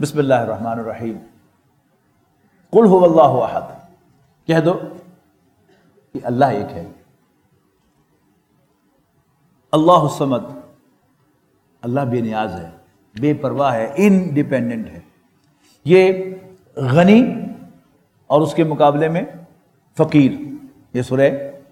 بسم اللہ الرحمن الرحیم، قل هو اللہ احد، کہہ دو کہ اللہ ایک ہے، اللہ الصمد، اللہ بے نیاز ہے، بے پرواہ ہے، انڈیپینڈنٹ ہے۔ یہ غنی اور اس کے مقابلے میں فقیر، یہ سورہ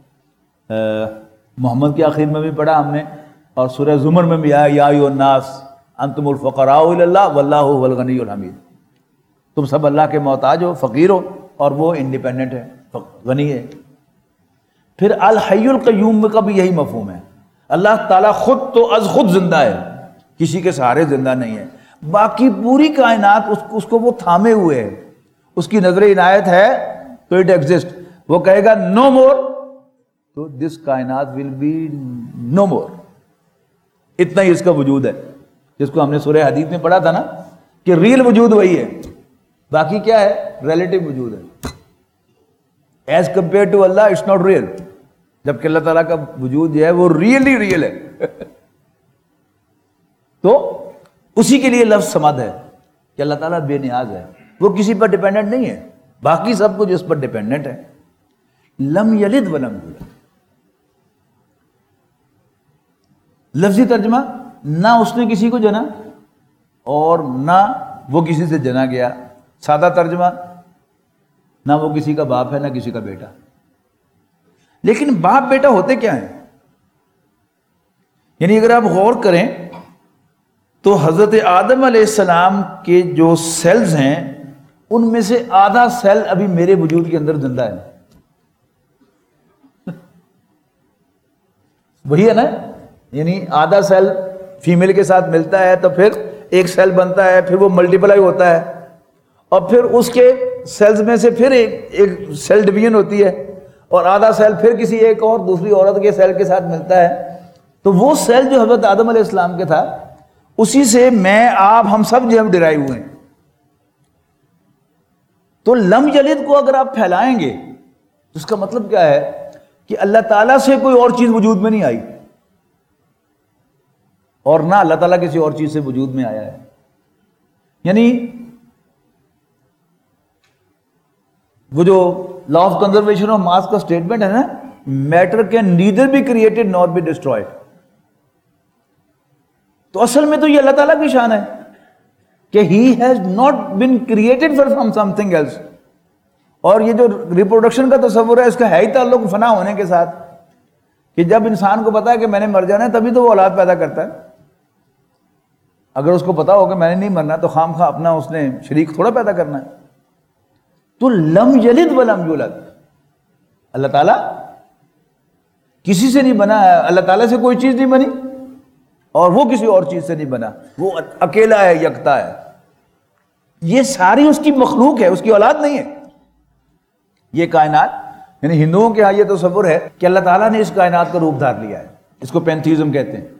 محمد کے آخر میں بھی پڑھا ہم نے، اور سورہ زمر میں بھی آیا یا ایھا الناس انتم الفقراء الی اللہ واللہ هو الغنی الحمید، تم سب اللہ کے محتاج ہو، فقیر ہو، اور وہ انڈیپینڈنٹ ہے، غنی ہے۔ پھر الحی القیوم کا بھی یہی مفہوم ہے، اللہ تعالیٰ خود تو از خود زندہ ہے، کسی کے سہارے زندہ نہیں ہے، باقی پوری کائنات اس کو وہ تھامے ہوئے ہے، اس کی نظر عنایت ہے تو اٹ ایگزسٹ، وہ کہے گا نو مور تو دس کائنات ول بی نو مور، اتنا ہی اس کا وجود ہے، جس کو ہم نے سورہ حدید میں پڑھا تھا نا کہ ریل وجود وہی ہے، باقی کیا ہے؟ ریلیٹو وجود ہے، as compared to Allah it's not real, جبکہ اللہ تعالیٰ کا وجود جو ہے وہ ریئلی ریئل ہے۔ تو اسی کے لیے لفظ صمد ہے کہ اللہ تعالیٰ بے نیاز ہے، وہ کسی پر ڈیپینڈنٹ نہیں ہے، باقی سب کچھ اس پر ڈیپینڈنٹ ہے۔ لم یلد ولم یولد، لفظی ترجمہ، نہ اس نے کسی کو جنا اور نہ وہ کسی سے جنا گیا، سادہ ترجمہ، نہ وہ کسی کا باپ ہے نہ کسی کا بیٹا۔ لیکن باپ بیٹا ہوتے کیا ہیں؟ یعنی اگر آپ غور کریں تو حضرت آدم علیہ السلام کے جو سیلز ہیں ان میں سے آدھا سیل ابھی میرے وجود کے اندر زندہ ہے، وہی ہے نا، یعنی آدھا سیل فیمیل کے ساتھ ملتا ہے تو پھر ایک سیل بنتا ہے، پھر وہ ملٹیپلائی ہوتا ہے، اور پھر اس کے سیلز میں سے پھر ایک سیل ڈویژن ہوتی ہے، اور آدھا سیل پھر کسی ایک اور دوسری عورت کے سیل کے ساتھ ملتا ہے۔ تو وہ سیل جو حضرت آدم علیہ السلام کے تھا، اسی سے میں آپ ہم سب جو ہم ڈرائیو ہوئے ہیں۔ تو لم یلد کو اگر آپ پھیلائیں گے تو اس کا مطلب کیا ہے کہ اللہ تعالیٰ سے کوئی اور چیز وجود میں نہیں آئی، اور نہ اللہ تعالیٰ کسی اور چیز سے وجود میں آیا ہے۔ یعنی وہ جو law of conservation of mass کا اسٹیٹمنٹ ہے نا، matter can neither be created nor be destroyed, تو اصل میں تو یہ اللہ تعالیٰ کی شان ہے کہ he has not been created from something else. اور یہ جو ریپروڈکشن کا تصور ہے، اس کا ہے ہی تعلق فنا ہونے کے ساتھ، کہ جب انسان کو پتا ہے کہ میں نے مر جانا ہے تبھی تو وہ اولاد پیدا کرتا ہے۔ اگر اس کو پتا ہو کہ میں نے نہیں مرنا تو خام خواہ اپنا اس نے شریک تھوڑا پیدا کرنا ہے۔ تو لم یلد ولم یولد، اللہ تعالیٰ کسی سے نہیں بنا ہے، اللہ تعالیٰ سے کوئی چیز نہیں بنی اور وہ کسی اور چیز سے نہیں بنا، وہ اکیلا ہے، یکتا ہے، یہ ساری اس کی مخلوق ہے، اس کی اولاد نہیں ہے یہ کائنات۔ یعنی ہندوؤں کے ہاں یہ تصور ہے کہ اللہ تعالیٰ نے اس کائنات کا روپ دھار لیا ہے، اس کو پینتھیزم کہتے ہیں،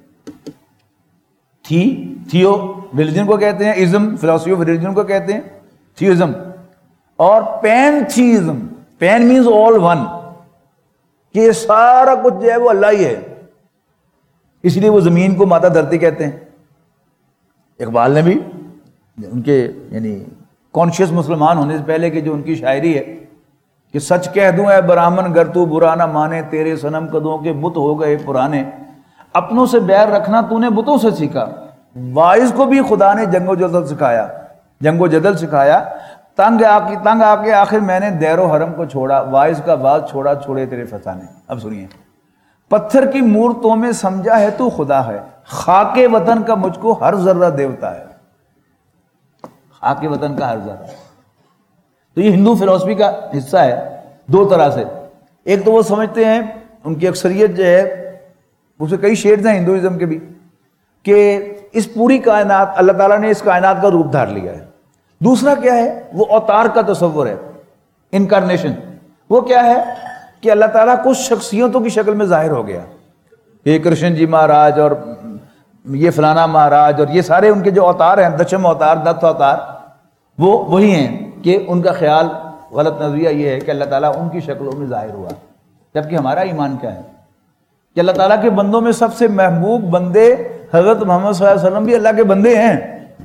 تھیو ریلیجن کو کہتے ہیں، ازم فلاسفی آف ریلیجن کو کہتے ہیں، تھیوزم، اور pantheism, pan means all one, کہ یہ سارا کچھ جو ہے وہ اللہ ہی ہے، اس لیے وہ زمین کو ماتا دھرتی کہتے ہیں۔ اقبال نے بھی ان کے یعنی کانشیس مسلمان ہونے سے پہلے کی جو ان کی شاعری ہے کہ سچ کہہ دوں اے برہمن گر تو برا نہ مانے، تیرے صنم قدوں کے بت ہو گئے پرانے، اپنوں سے بیر رکھنا تو نے بتوں سے سیکھا، وائز کو بھی خدا نے جنگ و جدل سکھایا، جنگ و جدل سکھایا، تنگ آ کے آخر میں نے دیر و حرم کو چھوڑا، وائز کا باز چھوڑا چھوڑے تیرے فسانے۔ اب سنیے، پتھر کی مورتوں میں سمجھا ہے تو خدا ہے، خاک وطن کا مجھ کو ہر ذرہ دیوتا ہے، خاک وطن کا ہر ذرہ۔ تو یہ ہندو فلسفی کا حصہ ہے دو طرح سے، ایک تو وہ سمجھتے ہیں، ان کی اکثریت جو ہے اسے کئی شیڈز ہیں ہندوازم کے بھی، کہ اس پوری کائنات اللہ تعالیٰ نے اس کائنات کا روپ دھار لیا ہے۔ دوسرا کیا ہے؟ وہ اوتار کا تصور ہے، انکارنیشن۔ وہ کیا ہے کہ اللہ تعالیٰ کچھ شخصیتوں کی شکل میں ظاہر ہو گیا، یہ کرشن جی مہاراج اور یہ فلانا مہاراج، اور یہ سارے ان کے جو اوتار ہیں، دشم اوتار، دت اوتار، وہ وہی ہیں، کہ ان کا خیال غلط نظریہ یہ ہے کہ اللہ تعالیٰ ان کی شکلوں میں ظاہر ہوا، جبکہ ہمارا ایمان کیا ہے کہ اللہ تعالیٰ کے بندوں میں سب سے محبوب بندے حضرت محمد صلی اللہ علیہ وسلم بھی اللہ کے بندے ہیں،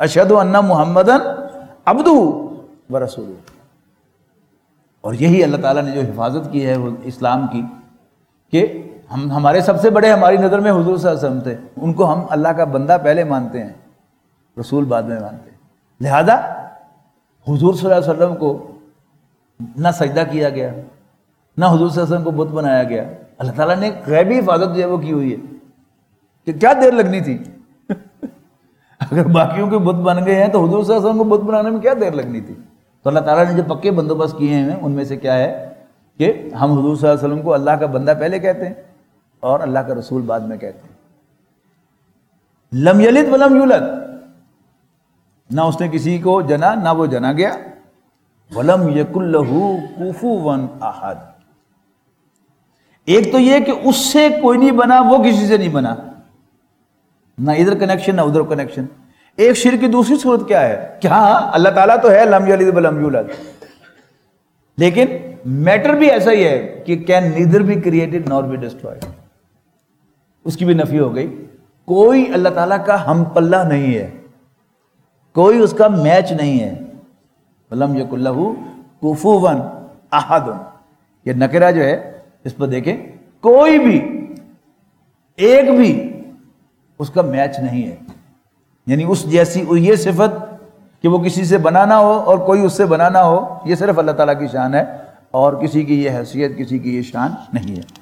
اشہد ان محمدن عبدہ و رسولہ. اور یہی اللہ تعالیٰ نے جو حفاظت کی ہے اسلام کی، کہ ہمارے سب سے بڑے ہماری نظر میں حضور صلی اللہ علیہ وسلم تھے، ان کو ہم اللہ کا بندہ پہلے مانتے ہیں، رسول بعد میں مانتے ہیں. لہذا حضور صلی اللہ علیہ وسلم کو نہ سجدہ کیا گیا، نہ حضور صلی اللہ علیہ وسلم کو بت بنایا گیا. اللہ تعالیٰ نے غیبی حفاظت جو ہے وہ کی ہوئی ہے کہ کیا دیر لگنی تھی. اگر باقیوں کے بت بن گئے ہیں تو حضور صلی اللہ علیہ وسلم کو بت بنانے میں کیا دیر لگنی تھی. تو اللہ تعالیٰ نے جو پکے بندوبست کیے ہیں ان میں سے کیا ہے کہ ہم حضور صلی اللہ علیہ وسلم کو اللہ کا بندہ پہلے کہتے ہیں اور اللہ کا رسول بعد میں کہتے ہیں. لم یلد ولم یولد، نہ اس نے کسی کو جنا نہ وہ جنا گیا. ولم یکن لہ کفوا احد، ایک تو یہ کہ اس سے کوئی نہیں بنا، وہ کسی سے نہیں بنا، نہ ادھر کنیکشن نہ ادھر کنیکشن. ایک شرک کی دوسری صورت کیا ہے کہ ہاں اللہ تعالیٰ تو ہے لم یلد ولم یولد، لیکن میٹر بھی ایسا ہی ہے کہ can neither be created nor be destroyed, اس کی بھی نفی ہو گئی. کوئی اللہ تعالیٰ کا ہم پلہ نہیں ہے، کوئی اس کا میچ نہیں ہے. ولم یکن لہ کفوا احد، یہ نکرہ جو ہے اس پر دیکھیں، کوئی بھی ایک بھی اس کا میچ نہیں ہے. یعنی اس جیسی یہ صفت کہ وہ کسی سے بنا نہ ہو اور کوئی اس سے بنا نہ ہو، یہ صرف اللہ تعالیٰ کی شان ہے، اور کسی کی یہ حیثیت، کسی کی یہ شان نہیں ہے.